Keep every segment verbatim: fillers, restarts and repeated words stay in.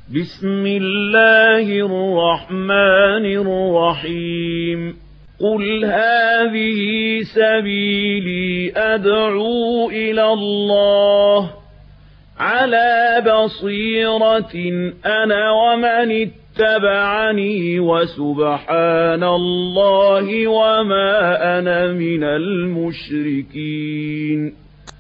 بسم الله الرحمن الرحيم قل هذه سبيلي أدعو إلى الله على بصيرة أنا ومن اتبعني وسبحان الله وما أنا من المشركين.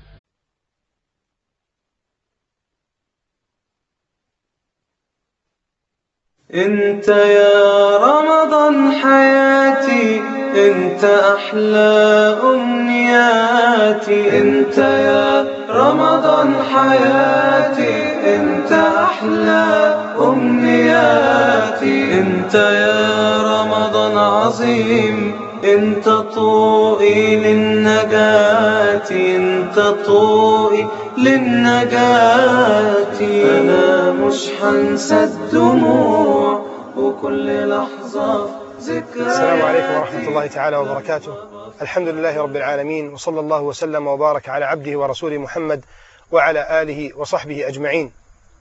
انت يا رمضان حياتي، انت احلى امنياتي، انت يا رمضان حياتي، انت احلى امنياتي، انت يا رمضان عظيم، انت طوقي للنجاة، انت طوقي للنجاة. انا مش هنسى الدموع وكل لحظة ذكرى. السلام عليكم ورحمة الله تعالى وبركاته. الحمد لله رب العالمين، وصلى الله وسلم وبارك على عبده ورسوله محمد وعلى آله وصحبه أجمعين.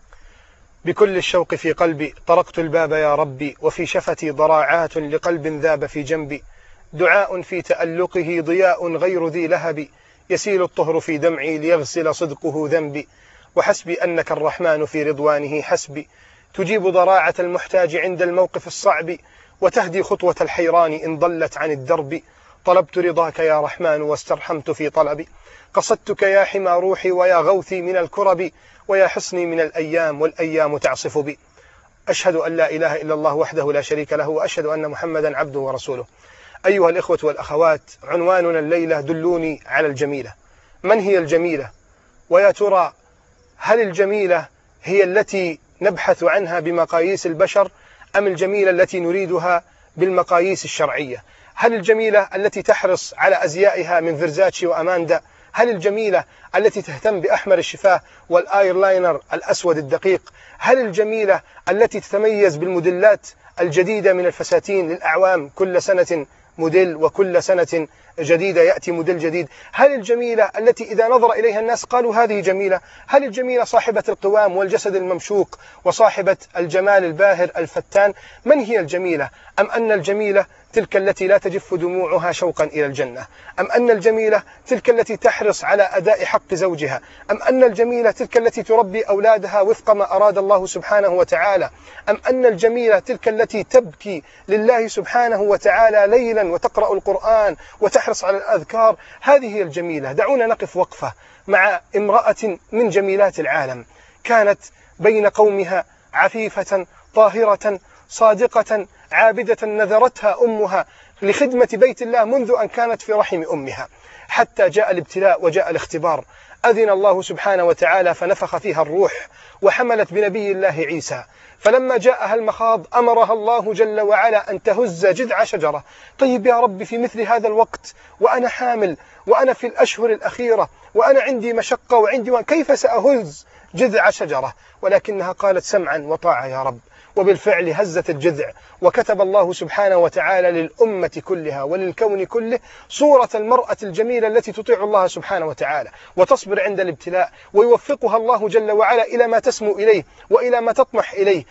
بكل الشوق في قلبي طرقت الباب يا ربي، وفي شفتي ضراعات لقلب ذاب في جنبي، دعاء في تألقه ضياء غير ذي لهب، يسيل الطهر في دمعي ليغسل صدقه ذنبي، وحسبي أنك الرحمن في رضوانه حسبي، تجيب ضراعة المحتاج عند الموقف الصعب، وتهدي خطوة الحيران إن ضلت عن الدرب. طلبت رضاك يا رحمن واسترحمت في طلبي، قصدتك يا حمى روحي ويا غوثي من الكرب، ويا حصني من الأيام والأيام تعصف بي. أشهد أن لا إله إلا الله وحده لا شريك له، وأشهد أن محمدا عبده ورسوله. أيها الإخوة والأخوات، عنواننا الليلة دلوني على الجميلة. من هي الجميلة؟ ويا ترى هل الجميلة هي التي نبحث عنها بمقاييس البشر، أم الجميلة التي نريدها بالمقاييس الشرعية؟ هل الجميلة التي تحرص على أزيائها من فيرزاتشي وأماندا؟ هل الجميلة التي تهتم بأحمر الشفاه والآيرلاينر الأسود الدقيق؟ هل الجميلة التي تتميز بالموديلات الجديدة من الفساتين للأعوام، كل سنة موديل وكل سنة جديدة يأتي موديل جديد؟ هل الجميلة التي إذا نظر إليها الناس قالوا هذه جميلة؟ هل الجميلة صاحبة القوام والجسد الممشوق وصاحبة الجمال الباهر الفتان؟ من هي الجميلة؟ أم أن الجميلة تلك التي لا تجف دموعها شوقا إلى الجنة؟ أم أن الجميلة تلك التي تحرص على أداء حق زوجها؟ أم أن الجميلة تلك التي تربي أولادها وفق ما أراد الله سبحانه وتعالى؟ أم أن الجميلة تلك التي تبكي لله سبحانه وتعالى ليلا وتقرأ القرآن وتحرص على الأذكار؟ هذه هي الجميلة. دعونا نقف وقفة مع امرأة من جميلات العالم، كانت بين قومها عفيفة طاهرة صادقة عابدة، نذرتها أمها لخدمة بيت الله منذ أن كانت في رحم أمها، حتى جاء الابتلاء وجاء الاختبار. أذن الله سبحانه وتعالى فنفخ فيها الروح، وحملت بنبي الله عيسى. فلما جاءها المخاض أمرها الله جل وعلا أن تهز جذع شجرة. طيب يا رب، في مثل هذا الوقت وأنا حامل وأنا في الأشهر الأخيرة وأنا عندي مشقة وعندي وأن كيف سأهز جذع شجرة؟ ولكنها قالت سمعا وطاعة يا رب، وبالفعل هزت الجذع. وكتب الله سبحانه وتعالى للأمة كلها وللكون كله صورة المرأة الجميلة التي تطيع الله سبحانه وتعالى وتصبر عند الابتلاء، ويوفقها الله جل وعلا إلى ما تسمو إليه وإلى ما تطمح إليه.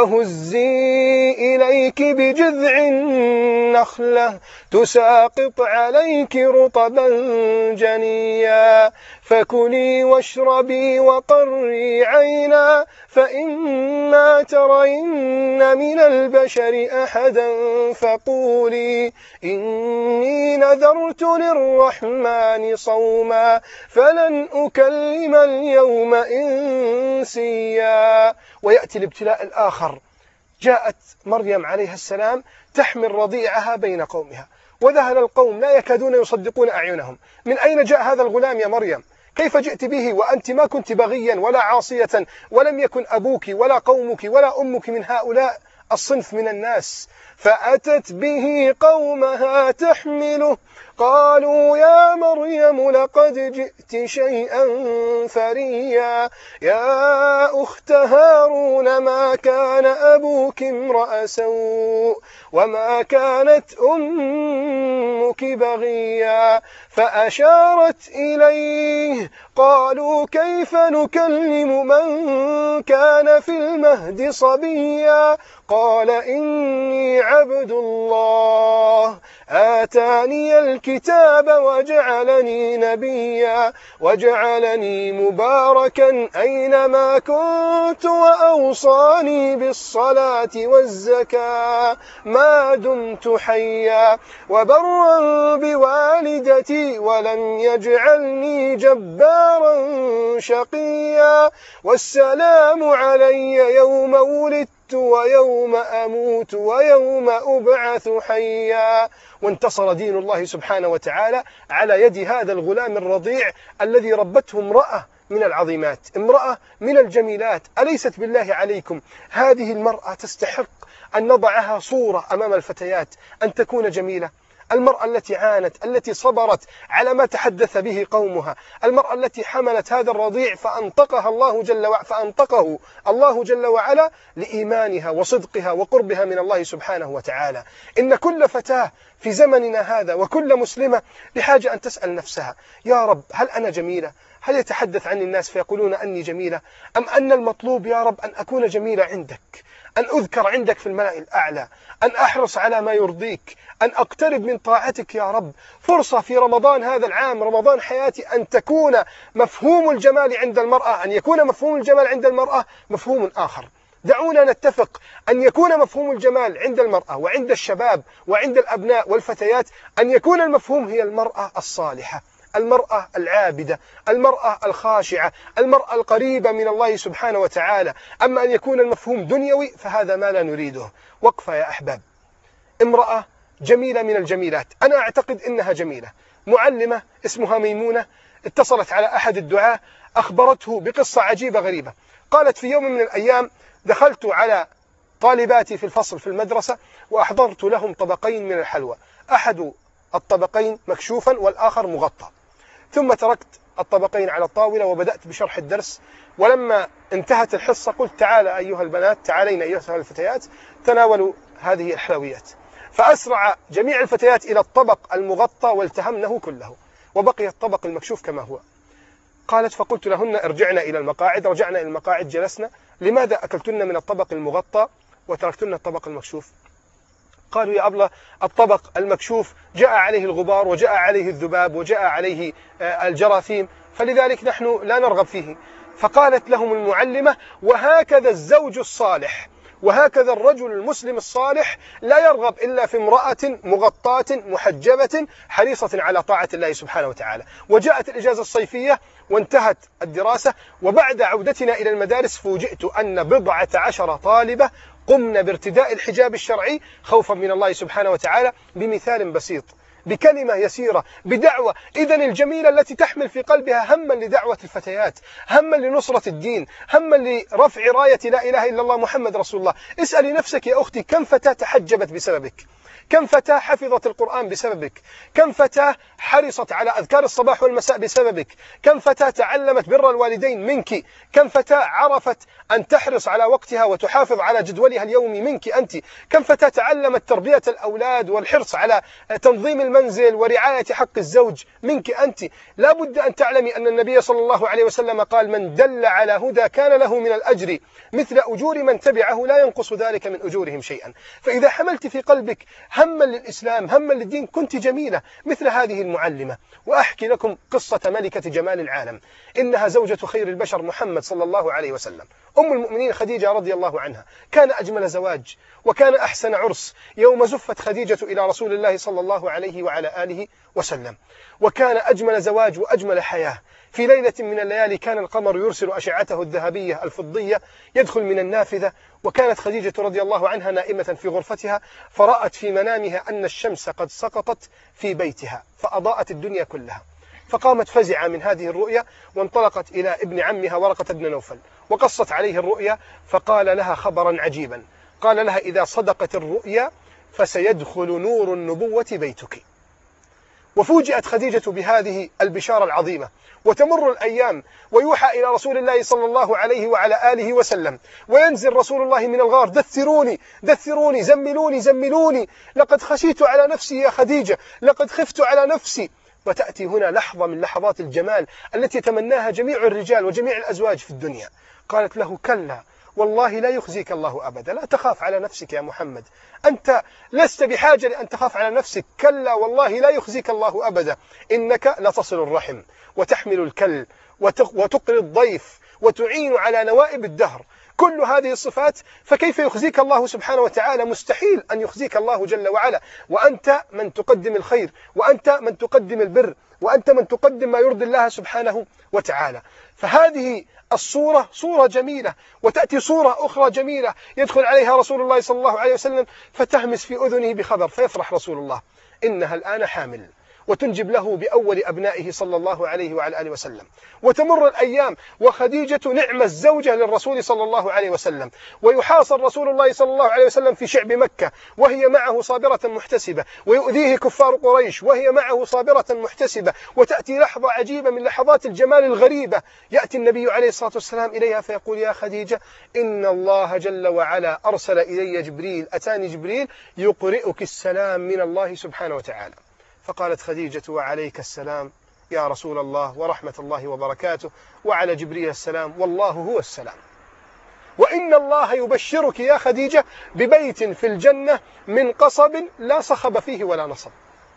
وهزي إليك بجذع النخلة تساقط عليك رطبا جنيا، فكلي واشربي وقري عينا، فإما ترين من البشر أحدا فقولي إني نذرت للرحمن صوما فلن أكلم اليوم إنسيا. ويأتي الابتلاء الآخر. جاءت مريم عليها السلام تحمل رضيعها بين قومها، وذهل القوم لا يكادون يصدقون أعينهم. من أين جاء هذا الغلام يا مريم؟ كيف جئت به وأنت ما كنت بغيا ولا عاصية، ولم يكن أبوك ولا قومك ولا أمك من هؤلاء الصنف من الناس؟ فأتت به قومها تحمله قالوا يا مريم لقد جئت شيئا فريا يا أخت هارون ما كان أبوك امرأ سوء وما كانت أمك بغيا فأشارت إليه قالوا كيف نكلم من كان في المهد صبيا قال إني عبد الله آتاني الكتاب وجعلني نبيا وجعلني مباركا أينما كنت وأوصاني بالصلاة والزكاة ما دمت حيا وبرا بوالدتي ولم يجعلني جبارا شقيا والسلام علي يوم ولدت ويوم أموت ويوم أبعث حيا. وانتصر دين الله سبحانه وتعالى على يد هذا الغلام الرضيع الذي ربته امرأة من العظيمات، امرأة من الجميلات. أليست بالله عليكم هذه المرأة تستحق أن نضعها صورة أمام الفتيات، أن تكون جميلة؟ المرأة التي عانت، التي صبرت على ما تحدث به قومها، المرأة التي حملت هذا الرضيع فأنطقها الله جل وعلا فأنطقه الله جل وعلا لإيمانها وصدقها وقربها من الله سبحانه وتعالى. إن كل فتاة في زمننا هذا وكل مسلمة بحاجة أن تسأل نفسها: يا رب هل أنا جميلة؟ هل يتحدث عني الناس فيقولون أني جميلة؟ أم أن المطلوب يا رب أن أكون جميلة عندك، أن أذكر عندك في الملأ الأعلى، أن أحرص على ما يرضيك، أن أقترب من طاعتك يا رب. فرصة في رمضان هذا العام، رمضان حياتي، أن تكون مفهوم الجمال عند المرأة، أن يكون مفهوم الجمال عند المرأة مفهوم آخر. دعونا نتفق أن يكون مفهوم الجمال عند المرأة وعند الشباب وعند الأبناء والفتيات أن يكون المفهوم هي المرأة الصالحة، المرأة العابدة، المرأة الخاشعة، المرأة القريبة من الله سبحانه وتعالى. أما أن يكون المفهوم دنيوي فهذا ما لا نريده. وقفة يا أحباب. امرأة جميلة من الجميلات، أنا أعتقد إنها جميلة، معلمة اسمها ميمونة، اتصلت على أحد الدعاة أخبرته بقصة عجيبة غريبة. قالت: في يوم من الأيام دخلت على طالباتي في الفصل في المدرسة وأحضرت لهم طبقين من الحلوى، أحد الطبقين مكشوفا والآخر مغطى، ثم تركت الطبقين على الطاولة وبدأت بشرح الدرس. ولما انتهت الحصة قلت: تعال أيها البنات، تعالين أيها الفتيات، تناولوا هذه الحلويات. فأسرع جميع الفتيات إلى الطبق المغطى والتهمنه كله، وبقي الطبق المكشوف كما هو. قالت: فقلت لهن: ارجعنا إلى المقاعد. رجعنا إلى المقاعد، جلسنا. لماذا أكلتن من الطبق المغطى وتركتن الطبق المكشوف؟ قالوا: يا أبلة، الطبق المكشوف جاء عليه الغبار وجاء عليه الذباب وجاء عليه الجراثيم، فلذلك نحن لا نرغب فيه. فقالت لهم المعلمة: وهكذا الزوج الصالح، وهكذا الرجل المسلم الصالح لا يرغب إلا في امرأة مغطاة محجبة حريصة على طاعة الله سبحانه وتعالى. وجاءت الإجازة الصيفية وانتهت الدراسة، وبعد عودتنا إلى المدارس فوجئت أن بضعة عشر طالبة قمنا بارتداء الحجاب الشرعي خوفا من الله سبحانه وتعالى، بمثال بسيط، بكلمة يسيرة، بدعوة. إذن الجميلة التي تحمل في قلبها هما لدعوة الفتيات، هما لنصرة الدين، هما لرفع راية لا إله إلا الله محمد رسول الله. اسألي نفسك يا أختي: كم فتاة تحجبت بسببك؟ كم فتاة حفظت القرآن بسببك؟ كم فتاة حرصت على أذكار الصباح والمساء بسببك؟ كم فتاة تعلمت بر الوالدين منك؟ كم فتاة عرفت أن تحرص على وقتها وتحافظ على جدولها اليومي منك أنت؟ كم فتاة تعلمت تربية الأولاد والحرص على تنظيم المنزل ورعاية حق الزوج منك أنت؟ لا بد أن تعلمي أن النبي صلى الله عليه وسلم قال: من دل على هدى كان له من الأجر مثل أجور من تبعه لا ينقص ذلك من أجورهم شيئا. فإذا حملت في قلبك هما للإسلام، هما للدين، كنت جميلة مثل هذه المعلمة. وأحكي لكم قصة ملكة جمال العالم، إنها زوجة خير البشر محمد صلى الله عليه وسلم، أم المؤمنين خديجة رضي الله عنها. كان أجمل زواج وكان أحسن عرس يوم زفت خديجة إلى رسول الله صلى الله عليه وعلى آله وسلم، وكان أجمل زواج وأجمل حياة. في ليلة من الليالي كان القمر يرسل أشعته الذهبية الفضية يدخل من النافذة، وكانت خديجة رضي الله عنها نائمة في غرفتها، فرأت في منامها أن الشمس قد سقطت في بيتها فأضاءت الدنيا كلها. فقامت فزعة من هذه الرؤيا وانطلقت إلى ابن عمها ورقة بن نوفل وقصت عليه الرؤيا، فقال لها خبرا عجيبا. قال لها: إذا صدقت الرؤيا فسيدخل نور النبوة بيتك. وفوجئت خديجة بهذه البشارة العظيمة، وتمر الأيام ويوحى إلى رسول الله صلى الله عليه وعلى آله وسلم، وينزل رسول الله من الغار: دثروني دثروني، زملوني زملوني، لقد خشيت على نفسي يا خديجة، لقد خفت على نفسي. وتأتي هنا لحظة من لحظات الجمال التي تمناها جميع الرجال وجميع الأزواج في الدنيا. قالت له: كلا والله لا يخزيك الله أبدا، لا تخاف على نفسك يا محمد، أنت لست بحاجة لأن تخاف على نفسك، كلا والله لا يخزيك الله أبدا، إنك لتصل الرحم وتحمل الكل وتقري الضيف وتعين على نوائب الدهر، كل هذه الصفات، فكيف يخزيك الله سبحانه وتعالى؟ مستحيل أن يخزيك الله جل وعلا، وأنت من تقدم الخير، وأنت من تقدم البر، وأنت من تقدم ما يرضي الله سبحانه وتعالى. فهذه الصورة صورة جميلة، وتأتي صورة أخرى جميلة يدخل عليها رسول الله صلى الله عليه وسلم فتهمس في أذنه بخبر، فيفرح رسول الله: إنها الآن حامل، وتنجب له بأول أبنائه صلى الله عليه وعلى آله وسلم. وتمر الأيام وخديجة نعم الزوجة للرسول صلى الله عليه وسلم، ويحاصر رسول الله صلى الله عليه وسلم في شعب مكة وهي معه صابرة محتسبة، ويؤذيه كفار قريش وهي معه صابرة محتسبة. وتأتي لحظة عجيبة من لحظات الجمال الغريبة، يأتي النبي عليه الصلاة والسلام إليها فيقول: يا خديجة، إن الله جل وعلا أرسل إلي جبريل، أتاني جبريل يقرئك السلام من الله سبحانه وتعالى. فقالت خديجة: وعليك السلام يا رسول الله ورحمة الله وبركاته، وعلى جبريل السلام، والله هو السلام. وإن الله يبشرك يا خديجة ببيت في الجنة من قصب لا صخب فيه ولا نصب.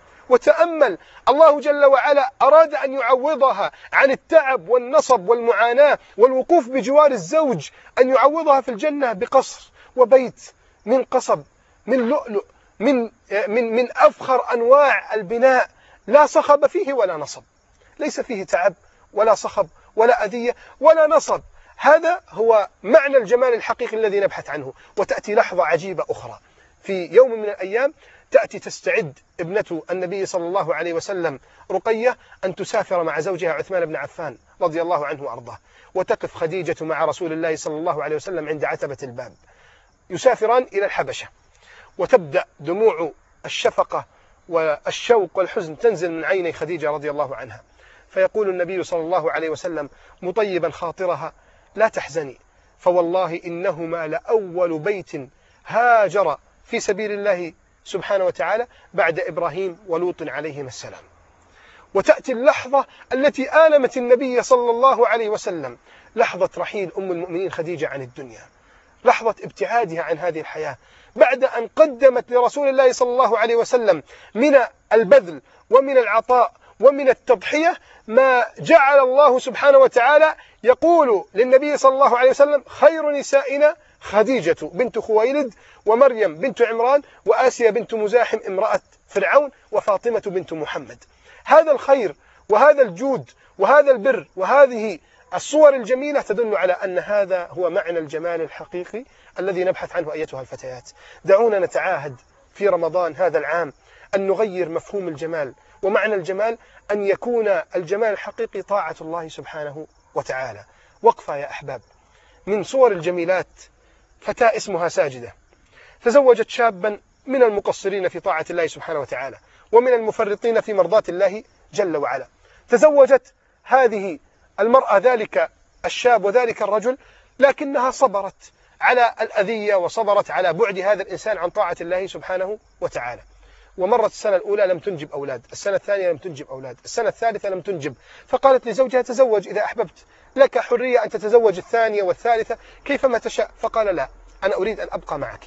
وتأمل، الله جل وعلا أراد أن يعوضها عن التعب والنصب والمعاناة والوقوف بجوار الزوج، أن يعوضها في الجنة بقصر وبيت من قصب، من لؤلؤ، من من من أفخر أنواع البناء، لا صخب فيه ولا نصب، ليس فيه تعب ولا صخب ولا أذية ولا نصب. هذا هو معنى الجمال الحقيقي الذي نبحث عنه. وتأتي لحظة عجيبة أخرى، في يوم من الأيام تأتي تستعد ابنة النبي صلى الله عليه وسلم رقية أن تسافر مع زوجها عثمان بن عفان رضي الله عنه وأرضاه، وتقف خديجة مع رسول الله صلى الله عليه وسلم عند عتبة الباب. يسافران إلى الحبشة، وتبدأ دموع الشفقة والشوق والحزن تنزل من عيني خديجة رضي الله عنها. فيقول النبي صلى الله عليه وسلم مطيبا خاطرها: لا تحزني، فوالله إنهما لأول بيت هاجر في سبيل الله سبحانه وتعالى بعد إبراهيم ولوط عليهما السلام. وتأتي اللحظة التي آلمت النبي صلى الله عليه وسلم، لحظة رحيل أم المؤمنين خديجة عن الدنيا، لحظة ابتعادها عن هذه الحياة، بعد أن قدمت لرسول الله صلى الله عليه وسلم من البذل ومن العطاء ومن التضحية ما جعل الله سبحانه وتعالى يقول للنبي صلى الله عليه وسلم: خير نسائنا خديجة بنت خويلد، ومريم بنت عمران، وآسيا بنت مزاحم امرأة فرعون، وفاطمة بنت محمد. هذا الخير وهذا الجود وهذا البر وهذه الصور الجميلة تدل على أن هذا هو معنى الجمال الحقيقي الذي نبحث عنه أيتها الفتيات. دعونا نتعاهد في رمضان هذا العام أن نغير مفهوم الجمال، ومعنى الجمال أن يكون الجمال الحقيقي طاعة الله سبحانه وتعالى. وقفة يا أحباب، من صور الجميلات فتاة اسمها ساجدة، تزوجت شابا من المقصرين في طاعة الله سبحانه وتعالى ومن المفرطين في مرضاة الله جل وعلا. تزوجت هذه المرأة ذلك الشاب وذلك الرجل، لكنها صبرت على الأذية وصبرت على بعد هذا الإنسان عن طاعة الله سبحانه وتعالى. ومرت السنة الأولى لم تنجب أولاد، السنة الثانية لم تنجب أولاد، السنة الثالثة لم تنجب، فقالت لزوجها: تزوج إذا أحببت، لك حرية أن تتزوج الثانية والثالثة كيفما تشاء. فقال: لا، أنا أريد أن أبقى معك.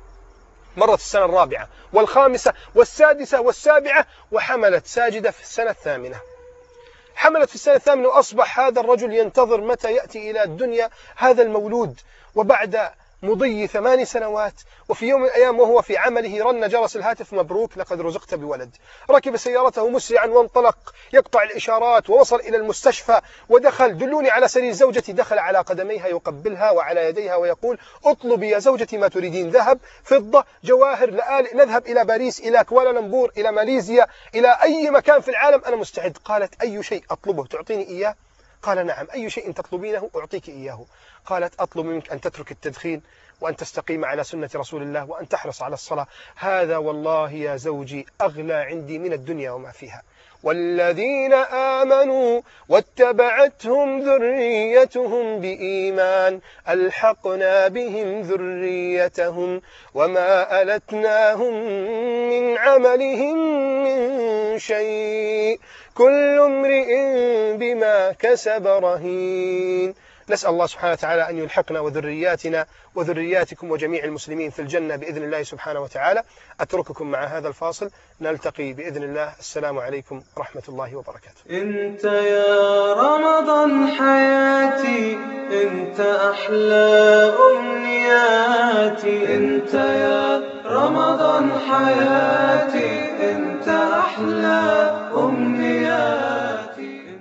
مرت السنة الرابعة والخامسة والسادسة والسابعة، وحملت ساجدة في السنة الثامنة. حملت في السنة الثامنة، وأصبح هذا الرجل ينتظر متى يأتي إلى الدنيا هذا المولود. وبعد مضي ثمان سنوات وفي يوم من الأيام وهو في عمله رن جرس الهاتف: مبروك لقد رزقت بولد. ركب سيارته مسرعا وانطلق يقطع الإشارات، ووصل إلى المستشفى ودخل: دلوني على سرير زوجتي. دخل على قدميها يقبلها وعلى يديها ويقول: اطلبي يا زوجتي ما تريدين، ذهب، فضة، جواهر، لآلئ، نذهب إلى باريس، إلى كوالالمبور، إلى ماليزيا، إلى أي مكان في العالم أنا مستعد. قالت: أي شيء أطلبه تعطيني إياه؟ قال: نعم، أي شيء تطلبينه أعطيك إياه. قالت: أطلب منك أن تترك التدخين، وأن تستقيم على سنة رسول الله، وأن تحرص على الصلاة. هذا والله يا زوجي أغلى عندي من الدنيا وما فيها. والذين آمنوا واتبعتهم ذريتهم بإيمان ألحقنا بهم ذريتهم وما ألتناهم من عملهم من شيء كل امرئ بما كسب رهين. نسأل الله سبحانه وتعالى أن يلحقنا وذرياتنا وذرياتكم وجميع المسلمين في الجنة بإذن الله سبحانه وتعالى. أترككم مع هذا الفاصل، نلتقي بإذن الله. السلام عليكم ورحمة الله وبركاته. انت يا رمضان حياتي، انت أحلى أمنياتي، انت يا رمضان حياتي، انت أحلى أمنياتي،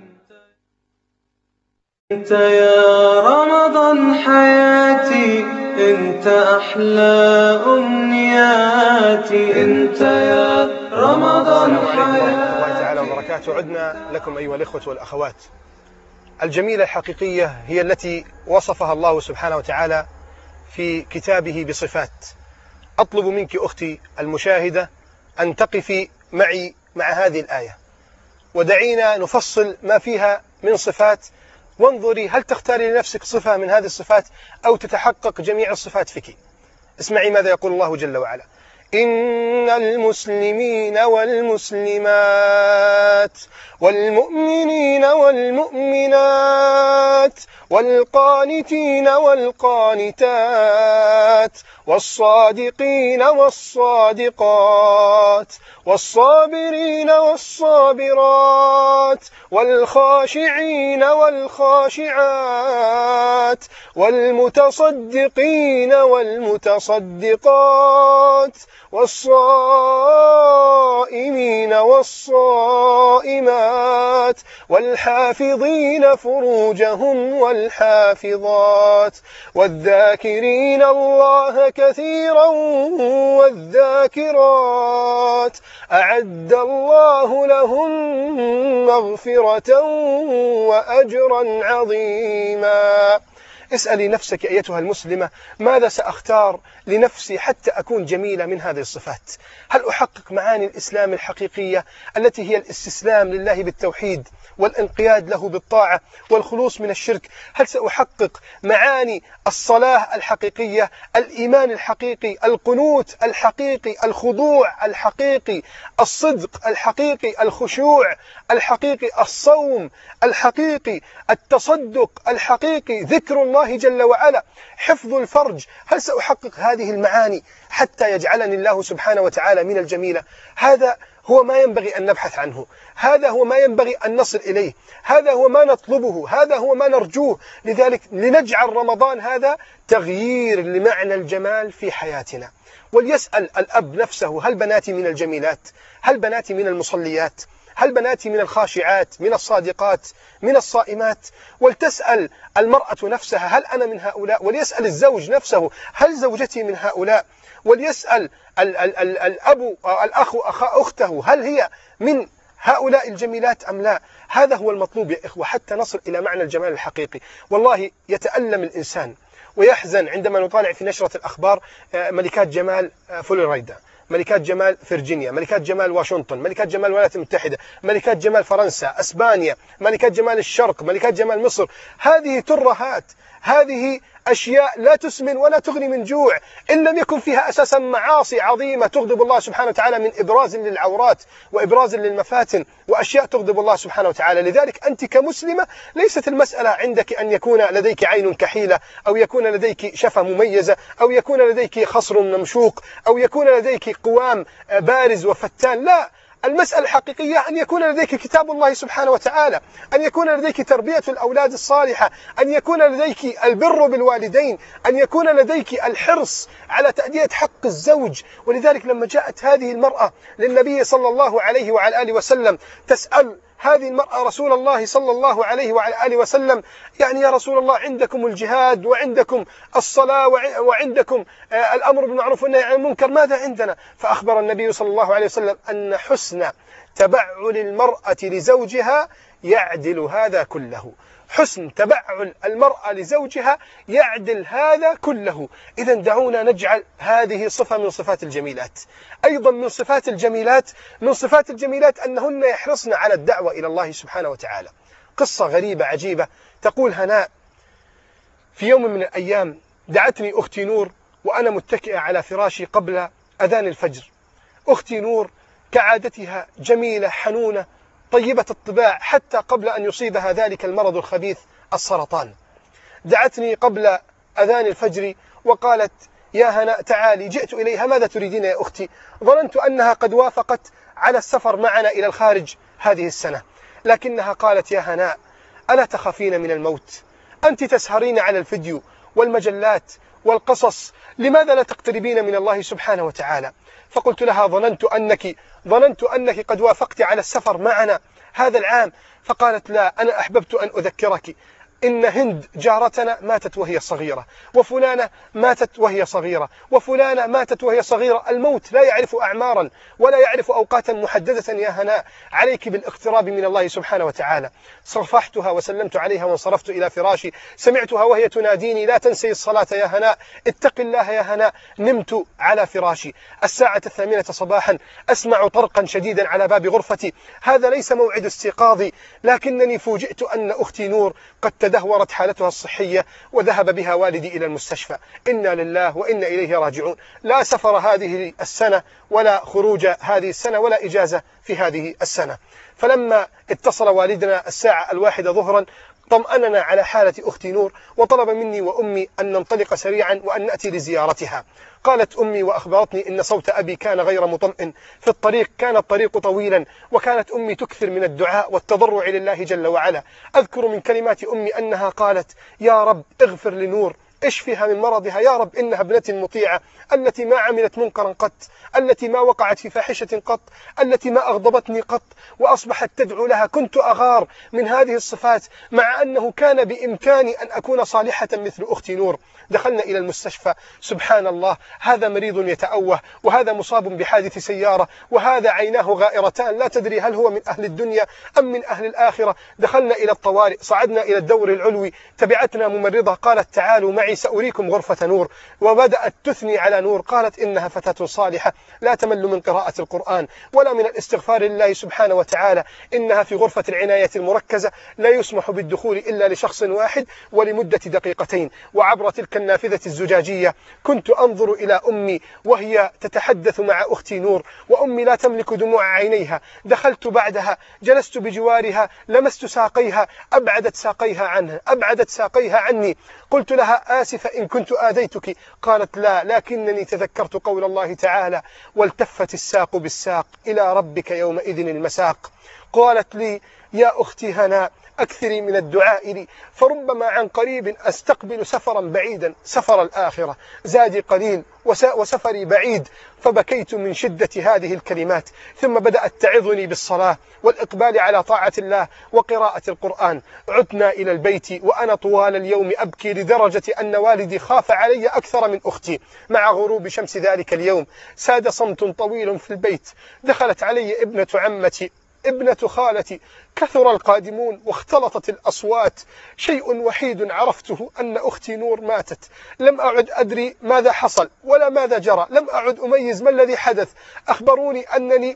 انت يا رمضان حياتي، انت أحلى أمنياتي، انت يا رمضان حياتي. ورحمة الله تعالى وبركاته. عدنا لكم أيها الإخوة والأخوات. الجميلة الحقيقية هي التي وصفها الله سبحانه وتعالى في كتابه بصفات. أطلب منك أختي المشاهدة أن تقفي معي مع هذه الآية، ودعينا نفصل ما فيها من صفات، وانظري هل تختاري لنفسك صفة من هذه الصفات أو تتحقق جميع الصفات فيك. اسمعي ماذا يقول الله جل وعلا: إن المسلمين والمسلمات والمؤمنين والمؤمنات والقانتين والقانتات والصادقين والصادقات والصابرين والصابرات والخاشعين والخاشعات والمتصدقين والمتصدقات والصائمين والصائمات والحافظين فروجهم والحافظات والذاكرين الله كثيرا والذاكرات أعد الله لهم مغفرة وأجرا عظيما. اسألي نفسك أيتها المسلمة: ماذا سأختار لنفسي حتى أكون جميلة من هذه الصفات؟ هل أحقق معاني الإسلام الحقيقية التي هي الاستسلام لله بالتوحيد والانقياد له بالطاعة والخلوص من الشرك؟ هل سأحقق معاني الصلاة الحقيقية، الإيمان الحقيقي، القنوت الحقيقي، الخضوع الحقيقي، الصدق الحقيقي، الخشوع الحقيقي، الصوم الحقيقي، التصدق الحقيقي، ذكر الله جل وعلا، حفظ الفرج؟ هل سأحقق هذه المعاني حتى يجعلني الله سبحانه وتعالى من الجميلة؟ هذا هو ما ينبغي أن نبحث عنه، هذا هو ما ينبغي أن نصل إليه، هذا هو ما نطلبه، هذا هو ما نرجوه. لذلك لنجعل رمضان هذا تغيير لمعنى الجمال في حياتنا. وليسأل الأب نفسه: هل بناتي من الجميلات؟ هل بناتي من المصليات؟ هل بناتي من الخاشعات، من الصادقات، من الصائمات؟ ولتسأل المرأة نفسها: هل أنا من هؤلاء؟ وليسأل الزوج نفسه: هل زوجتي من هؤلاء؟ وليسأل ال ال ال الأب الأخ أخا أخته: هل هي من هؤلاء الجميلات أم لا؟ هذا هو المطلوب يا إخوة حتى نصل إلى معنى الجمال الحقيقي. والله يتألم الإنسان ويحزن عندما نطالع في نشرة الأخبار ملكات جمال فلوريدا، ملكات جمال فرجينيا، ملكات جمال واشنطن، ملكات جمال الولايات المتحدة، ملكات جمال فرنسا، أسبانيا، ملكات جمال الشرق، ملكات جمال مصر. هذه ترهات، هذه أشياء لا تسمن ولا تغني من جوع، إن لم يكن فيها أساسا معاصي عظيمة تغضب الله سبحانه وتعالى من إبراز للعورات وإبراز للمفاتن وأشياء تغضب الله سبحانه وتعالى. لذلك أنت كمسلمة ليست المسألة عندك أن يكون لديك عين كحيلة، أو يكون لديك شفة مميزة، أو يكون لديك خصر ممشوق، أو يكون لديك قوام بارز وفتان. لا، المسألة الحقيقية أن يكون لديك كتاب الله سبحانه وتعالى، أن يكون لديك تربية الأولاد الصالحة، أن يكون لديك البر بالوالدين، أن يكون لديك الحرص على تأدية حق الزوج. ولذلك لما جاءت هذه المرأة للنبي صلى الله عليه وعلى آله وسلم تسأل هذه المرأة رسول الله صلى الله عليه وعلى آله وسلم: يعني يا رسول الله عندكم الجهاد وعندكم الصلاة وعندكم الأمر بالمعروف والنهي عن المنكر، ماذا عندنا؟ فأخبر النبي صلى الله عليه وسلم أن حسن تبعل المرأة لزوجها يعدل هذا كله. حسن تبعل المرأة لزوجها يعدل هذا كله. إذا دعونا نجعل هذه صفة من صفات الجميلات. أيضا من صفات الجميلات من صفات الجميلات أنهن يحرصن على الدعوة إلى الله سبحانه وتعالى. قصة غريبة عجيبة، تقول هناء: في يوم من الأيام دعتني أختي نور وأنا متكئة على فراشي قبل أذان الفجر. أختي نور كعادتها جميلة حنونة طيبة الطباع حتى قبل أن يصيبها ذلك المرض الخبيث السرطان. دعتني قبل أذان الفجر وقالت: يا هناء تعالي. جئت إليها: ماذا تريدين يا أختي؟ ظننت أنها قد وافقت على السفر معنا إلى الخارج هذه السنة، لكنها قالت: يا هناء، ألا تخافين من الموت؟ أنت تسهرين على الفيديو والمجلات والقصص، لماذا لا تقتربين من الله سبحانه وتعالى؟ فقلت لها: ظننت أنك ظننت أنك قد وافقت على السفر معنا هذا العام. فقالت: لا، أنا أحببت أن أذكرك إن هند جارتنا ماتت وهي صغيرة، وفلانة ماتت وهي صغيرة، وفلانة ماتت وهي صغيرة. الموت لا يعرف أعمارا ولا يعرف أوقاتا محددة يا هناء، عليك بالاقتراب من الله سبحانه وتعالى. صفحتها وسلمت عليها وانصرفت إلى فراشي. سمعتها وهي تناديني: لا تنسي الصلاة يا هناء، اتق الله يا هناء. نمت على فراشي. الساعة الثامنة صباحا أسمع طرقا شديدا على باب غرفتي. هذا ليس موعد استيقاظي، لكنني فوجئت أن أختي نور قد تدهورت حالتها الصحية وذهب بها والدي إلى المستشفى. إنا لله وإنا إليه راجعون. لا سفر هذه السنة ولا خروج هذه السنة ولا إجازة في هذه السنة. فلما اتصل والدنا الساعة الواحدة ظهرا طمأننا على حالة أختي نور، وطلب مني وأمي أن ننطلق سريعا وأن نأتي لزيارتها. قالت أمي وأخبرتني إن صوت أبي كان غير مطمئن في الطريق، كان الطريق طويلا، وكانت أمي تكثر من الدعاء والتضرع لله جل وعلا. أذكر من كلمات أمي أنها قالت: يا رب اغفر لنور، اشفها من مرضها، يا رب إنها ابنتي مطيعة التي ما عملت منكرا قط، التي ما وقعت في فاحشة قط، التي ما أغضبتني قط، وأصبحت تدعو لها. كنت أغار من هذه الصفات مع أنه كان بإمكاني أن أكون صالحة مثل أختي نور. دخلنا إلى المستشفى. سبحان الله، هذا مريض يتأوه، وهذا مصاب بحادث سيارة، وهذا عيناه غائرتان، لا تدري هل هو من أهل الدنيا أم من أهل الآخرة. دخلنا إلى الطوارئ، صعدنا إلى الدور العلوي، تبعتنا ممرضة قالت: تعالوا معي سأريكم غرفة نور. وبدأت تثني على نور، قالت: إنها فتاة صالحة لا تمل من قراءة القرآن ولا من الاستغفار لله سبحانه وتعالى. إنها في غرفة العناية المركزة لا يسمح بالدخول إلا لشخص واحد ولمدة دقيقتين. وعبر تلك النافذة الزجاجية كنت أنظر إلى أمي وهي تتحدث مع أختي نور، وأمي لا تملك دموع عينيها. دخلت بعدها، جلست بجوارها، لمست ساقيها، أبعدت ساقيها عنها أبعدت ساقيها عني. قلت لها: آسفة إن كنت آذيتك. قالت: لا، لكنني تذكرت قول الله تعالى: والتفت الساق بالساق إلى ربك يومئذ المساق. قالت لي: يا أختي هناء، أكثري من الدعاء لي، فربما عن قريب أستقبل سفرا بعيدا، سفر الآخرة، زادي قليل وسفري بعيد. فبكيت من شدة هذه الكلمات، ثم بدأت تعظني بالصلاة والإقبال على طاعة الله وقراءة القرآن. عدنا إلى البيت وأنا طوال اليوم أبكي، لدرجة أن والدي خاف علي أكثر من أختي. مع غروب شمس ذلك اليوم ساد صمت طويل في البيت. دخلت علي ابنة عمتي، ابنة خالتي، كثر القادمون واختلطت الأصوات. شيء وحيد عرفته أن أختي نور ماتت. لم أعد أدري ماذا حصل ولا ماذا جرى، لم أعد أميز ما الذي حدث. أخبروني أنني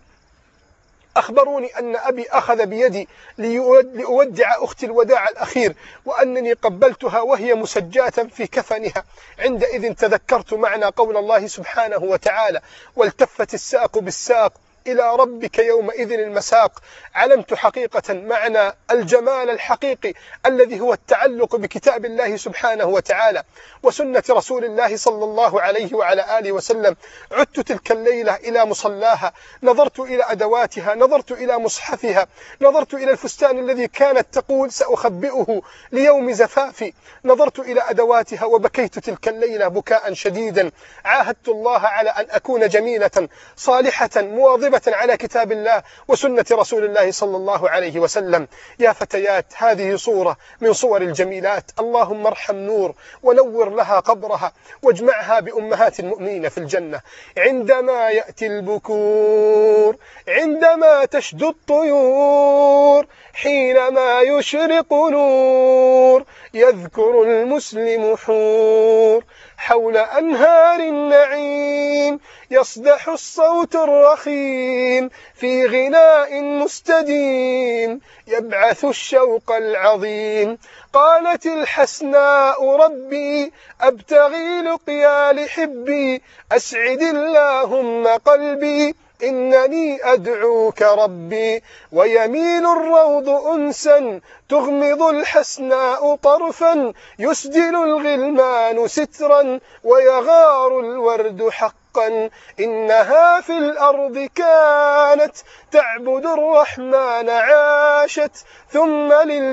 أخبروني أن أبي أخذ بيدي لأودع أختي الوداع الأخير، وأنني قبلتها وهي مسجاة في كفنها. عندئذ تذكرت معنى قول الله سبحانه وتعالى: والتفت الساق بالساق إلى ربك يومئذ المساق. علمت حقيقة معنى الجمال الحقيقي الذي هو التعلق بكتاب الله سبحانه وتعالى وسنة رسول الله صلى الله عليه وعلى آله وسلم. عدت تلك الليلة إلى مصلاها، نظرت إلى أدواتها، نظرت إلى مصحفها، نظرت إلى الفستان الذي كانت تقول سأخبئه ليوم زفافي، نظرت إلى أدواتها وبكيت تلك الليلة بكاء شديدا. عاهدت الله على أن أكون جميلة صالحة مواظبة مقيمة على كتاب الله وسنة رسول الله صلى الله عليه وسلم. يا فتيات، هذه صورة من صور الجميلات، اللهم ارحم نور ونور لها قبرها واجمعها بأمهات المؤمنين في الجنة. عندما يأتي البكور، عندما تشدو الطيور، حينما يشرق نور، يذكر المسلم حور حول أنهار النعيم، يصدح الصوت الرخيم في غناء مستديم، يبعث الشوق العظيم. قالت الحسناء ربي أبتغي لقيا لحبي، أسعد اللهم قلبي إنني أدعوك ربي. ويميل الروض أنسا تغمض الحسناء طرفا، يسدل الغلمان سترا ويغار الورد حقا. إنها في الأرض كانت تعبد الرحمن عاشت، ثم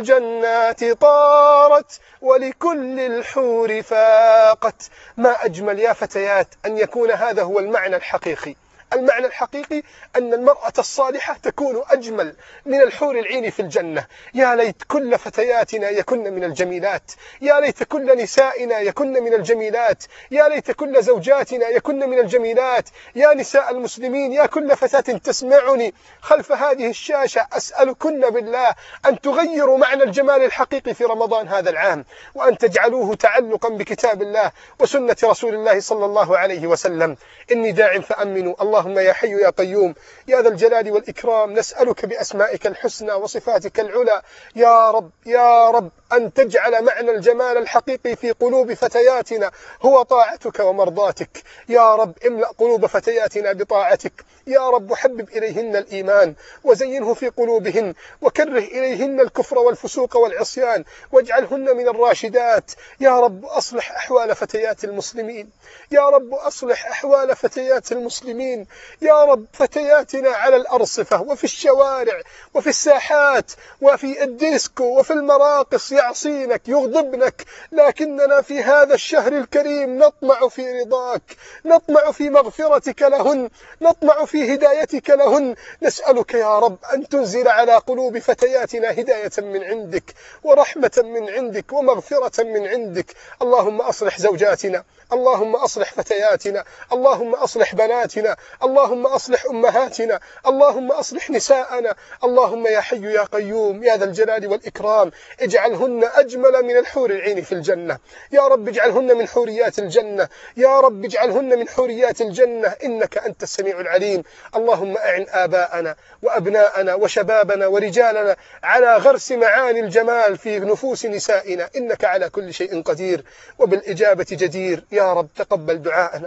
للجنات طارت ولكل الحور فاقت. ما أجمل يا فتيات أن يكون هذا هو المعنى الحقيقي. المعنى الحقيقي أن المرأة الصالحة تكون أجمل من الحور العين في الجنة. يا ليت كل فتياتنا يكن من الجميلات، يا ليت كل نسائنا يكن من الجميلات، يا ليت كل زوجاتنا يكن من الجميلات. يا نساء المسلمين، يا كل فتاة تسمعني خلف هذه الشاشة، أسألكن بالله أن تغيروا معنى الجمال الحقيقي في رمضان هذا العام، وأن تجعلوه تعلقا بكتاب الله وسنة رسول الله صلى الله عليه وسلم. إني داع فأمنوا. اللهم يا حي يا قيوم يا ذا الجلال والإكرام، نسألك بأسمائك الحسنى وصفاتك العلى يا رب يا رب أن تجعل معنى الجمال الحقيقي في قلوب فتياتنا هو طاعتك ومرضاتك. يا رب املأ قلوب فتياتنا بطاعتك. يا رب حبب إليهن الإيمان وزينه في قلوبهن، وكره إليهن الكفر والفسوق والعصيان، واجعلهن من الراشدات. يا رب أصلح أحوال فتيات المسلمين، يا رب أصلح أحوال فتيات المسلمين. يا رب فتياتنا على الأرصفة وفي الشوارع وفي الساحات وفي الديسكو وفي المراقص يعصينك يغضبنك، لكننا في هذا الشهر الكريم نطمع في رضاك، نطمع في مغفرتك لهن، نطمع في هدايتك لهن. نسألك يا رب أن تنزل على قلوب فتياتنا هداية من عندك ورحمة من عندك ومغفرة من عندك. اللهم أصلح زوجاتنا، اللهم أصلح فتياتنا، اللهم أصلح بناتنا، اللهم أصلح أمهاتنا، اللهم أصلح نساءنا. اللهم يا حي يا قيوم يا ذا الجلال والإكرام اجعلهن أجمل من الحور العين في الجنة. يا رب اجعلهن من حوريات الجنة، يا رب اجعلهن من حوريات الجنة، إنك أنت السميع العليم. اللهم أعن آباءنا وأبناءنا وشبابنا ورجالنا على غرس معاني الجمال في نفوس نسائنا، إنك على كل شيء قدير وبالإجابة جدير. يا رب تقبل دعاءنا،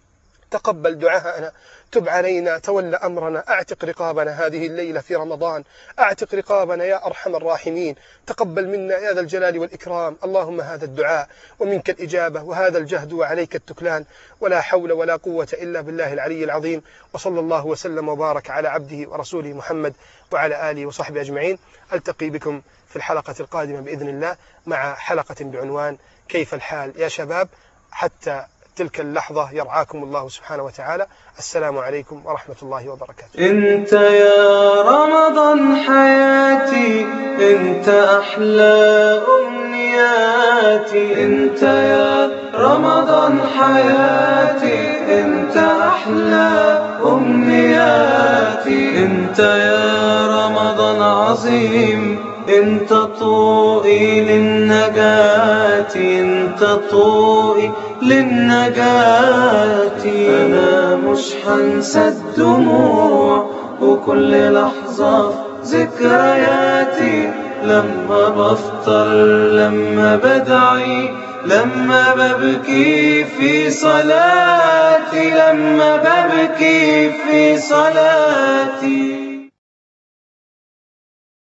تقبل دعاءنا، تب علينا، تول أمرنا، أعتق رقابنا هذه الليلة في رمضان، أعتق رقابنا يا أرحم الراحمين. تقبل منا يا ذا الجلال والإكرام. اللهم هذا الدعاء ومنك الإجابة وهذا الجهد وعليك التكلان، ولا حول ولا قوة إلا بالله العلي العظيم. وصلى الله وسلم وبارك على عبده ورسوله محمد وعلى آله وصحبه أجمعين. ألتقي بكم في الحلقة القادمة بإذن الله مع حلقة بعنوان كيف الحال يا شباب. حتى تلك اللحظة يرعاكم الله سبحانه وتعالى. السلام عليكم ورحمة الله وبركاته. انت يا رمضان حياتي، انت أحلى أمنياتي، انت يا رمضان حياتي، انت أحلى أمنياتي، انت يا رمضان عظيم، انت طوقي للنجاة، انت طوقي للنجاة. انا مش هنسى الدموع وكل لحظة ذكرياتي، لما بفطر لما بدعي لما ببكي في صلاتي، لما ببكي في صلاتي.